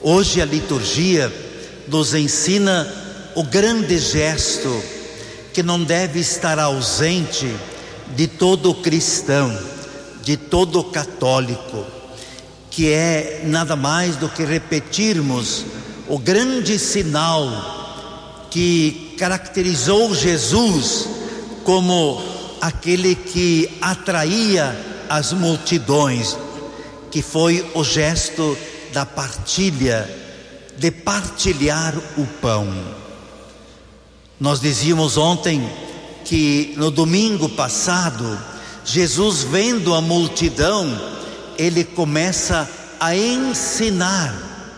Hoje a liturgia nos ensina o grande gesto que não deve estar ausente de todo cristão, de todo católico, que é nada mais do que repetirmos o grande sinal que caracterizou Jesus como aquele que atraía as multidões, que foi o gesto da partilha, de partilhar o pão. Nós dizíamos ontem que no domingo passado, Jesus, vendo a multidão, ele começa a ensinar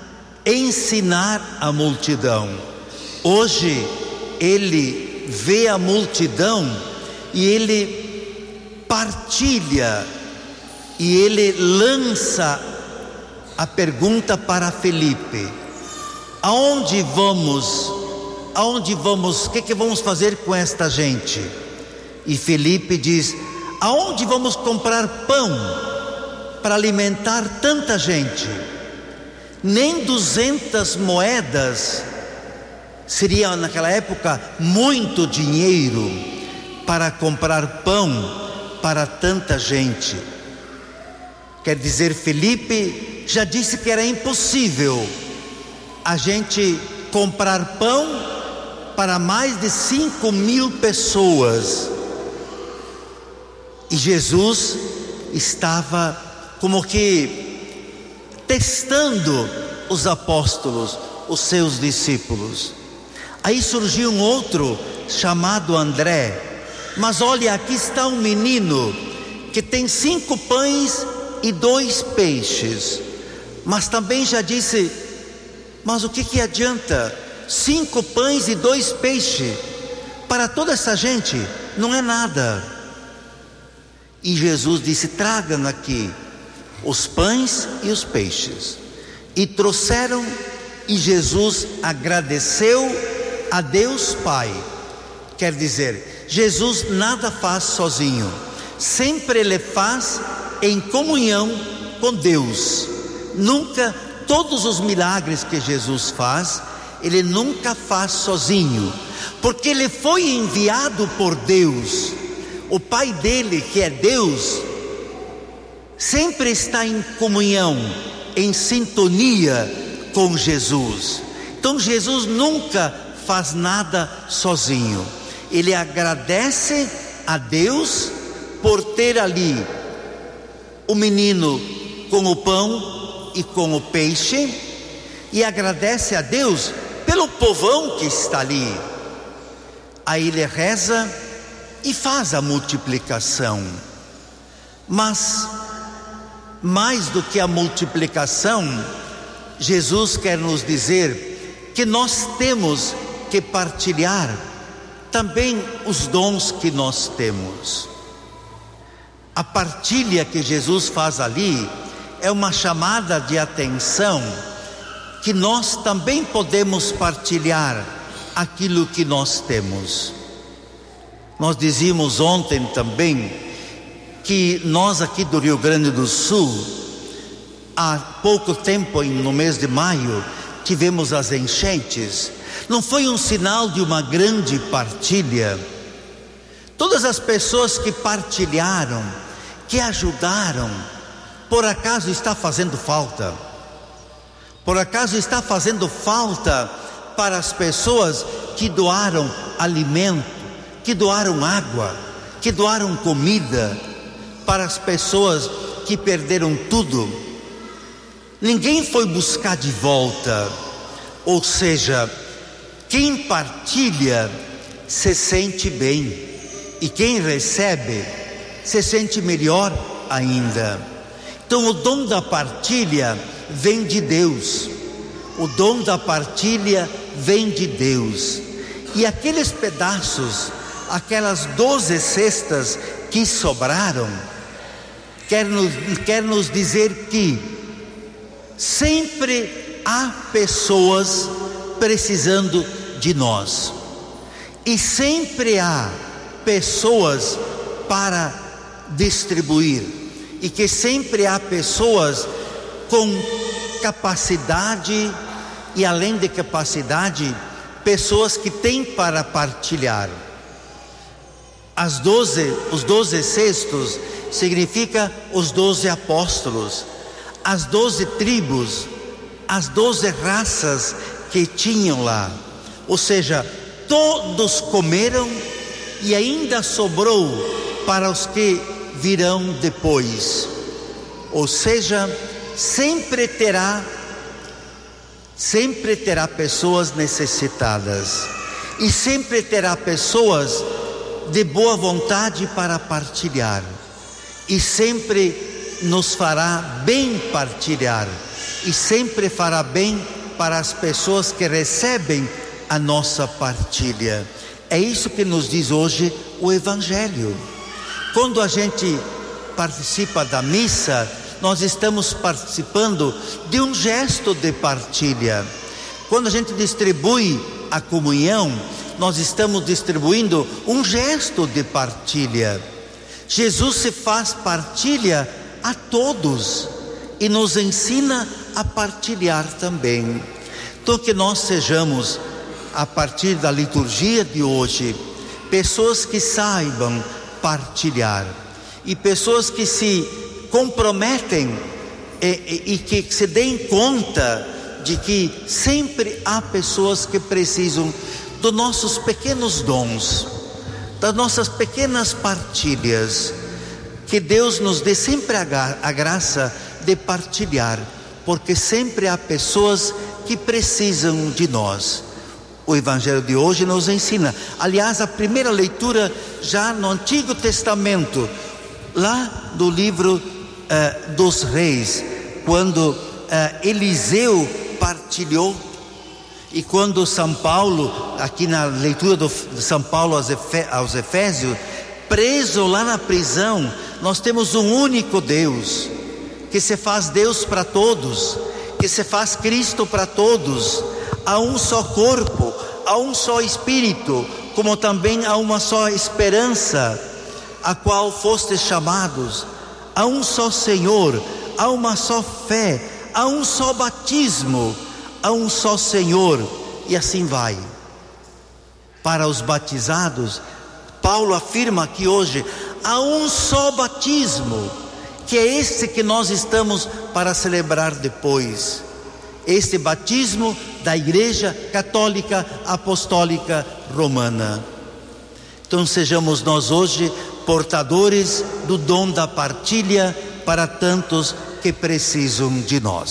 a multidão. Hoje ele vê a multidão e ele partilha, e ele lança a pergunta para Felipe: aonde vamos? O que vamos fazer com esta gente? E Felipe diz: aonde vamos comprar pão para alimentar tanta gente? Nem 200 moedas seria naquela época muito dinheiro para comprar pão para tanta gente. Quer dizer, Felipe já disse que era impossível a gente comprar pão para mais de 5.000 pessoas. E Jesus estava como que testando os apóstolos, os seus discípulos. Aí surgiu um outro chamado André: mas olha, aqui está um menino que tem 5 pães e 2 peixes. Mas também já disse: mas o que adianta 5 pães e 2 peixes para toda essa gente? Não é nada. E Jesus disse: tragam aqui os pães e os peixes. E trouxeram, e Jesus agradeceu a Deus Pai. Quer dizer, Jesus nada faz sozinho, sempre ele faz em comunhão com Deus. Nunca, todos os milagres que Jesus faz, ele nunca faz sozinho, porque ele foi enviado por Deus. O Pai dele, que é Deus, sempre está em comunhão, em sintonia com Jesus. Então Jesus nunca faz nada sozinho. Ele agradece a Deus por ter ali o menino com o pão e com o peixe, e agradece a Deus pelo povão que está ali. Aí ele reza e faz a multiplicação. Mas mais do que a multiplicação, Jesus quer nos dizer que nós temos que partilhar também os dons que nós temos. A partilha que Jesus faz ali é uma chamada de atenção que nós também podemos partilhar aquilo que nós temos. Nós dizíamos ontem também que nós aqui do Rio Grande do Sul, há pouco tempo, no mês de maio, tivemos as enchentes. Não foi um sinal de uma grande partilha? Todas as pessoas que partilharam, que ajudaram, por acaso está fazendo falta? Por acaso está fazendo falta para as pessoas que doaram alimento, que doaram água, que doaram comida, para as pessoas que perderam tudo? Ninguém foi buscar de volta. Ou seja, quem partilha se sente bem, e quem recebe se sente melhor ainda. Então o dom da partilha vem de Deus. O dom da partilha vem de Deus. E aqueles pedaços, aquelas 12 cestas que sobraram, quer nos dizer que sempre há pessoas precisando de nós, e sempre há pessoas para distribuir, e que sempre há pessoas com capacidade e, além de capacidade, pessoas que têm para partilhar. Os 12 cestos significa os 12 apóstolos, as 12 tribos, as 12 raças que tinham lá. Ou seja, todos comeram e ainda sobrou para os que virão depois. Ou seja, sempre terá pessoas necessitadas, e sempre terá pessoas de boa vontade para partilhar, e sempre nos fará bem partilhar, e sempre fará bem para as pessoas que recebem a nossa partilha. É isso que nos diz hoje o Evangelho. Quando a gente participa da missa, nós estamos participando de um gesto de partilha. Quando a gente distribui a comunhão, nós estamos distribuindo um gesto de partilha. Jesus se faz partilha a todos e nos ensina a partilhar também. Então, que nós sejamos, a partir da liturgia de hoje, pessoas que saibam partilhar, e pessoas que se comprometem e que se deem conta de que sempre há pessoas que precisam dos nossos pequenos dons, das nossas pequenas partilhas. Que Deus nos dê sempre a graça de partilhar, porque sempre há pessoas que precisam de nós. O Evangelho de hoje nos ensina, aliás, a primeira leitura já no Antigo Testamento, lá do livro dos Reis, quando Eliseu partilhou, e quando São Paulo, aqui na leitura de São Paulo aos Efésios, preso lá na prisão, nós temos um único Deus, que se faz Deus para todos, que se faz Cristo para todos. Há um só corpo, há um só Espírito, como também há uma só esperança, a qual fostes chamados. Há um só Senhor, há uma só fé, há um só batismo, há um só Senhor, e assim vai. Para os batizados, Paulo afirma que hoje há um só batismo, que é esse que nós estamos para celebrar depois. Este batismo da Igreja Católica Apostólica Romana. Então sejamos nós hoje portadores do dom da partilha para tantos que precisam de nós.